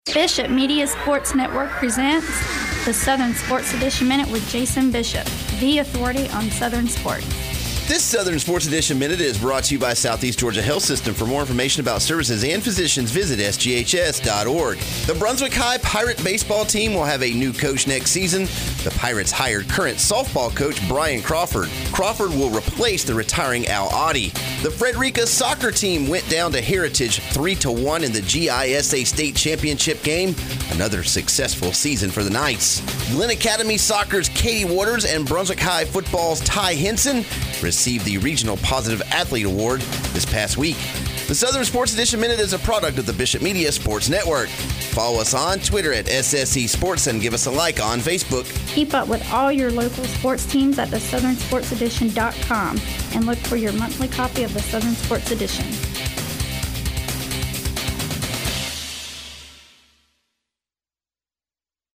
Bishop Media Sports Network presents the Southern Sports Edition Minute with Jason Bishop, the authority on Southern sports. This Southern Sports Edition Minute is brought to you by Southeast Georgia Health System. For more information about services and physicians, visit sghs.org. The Brunswick High Pirate baseball team will have a new coach next season. The Pirates hired current softball coach Brian Crawford. Crawford will replace the retiring Al Oddie. The Frederica soccer team went down to Heritage 3-1 in the GISA State Championship game. Another successful season for the Knights. Glen Academy Soccer's Katie Waters and Brunswick High Football's Ty Henson received the Regional Positive Athlete Award this past week. The Southern Sports Edition Minute is a product of the Bishop Media Sports Network. Follow us on Twitter at SSE Sports and give us a like on Facebook. Keep up with all your local sports teams at thesouthernsportsedition.com and look for your monthly copy of the Southern Sports Edition.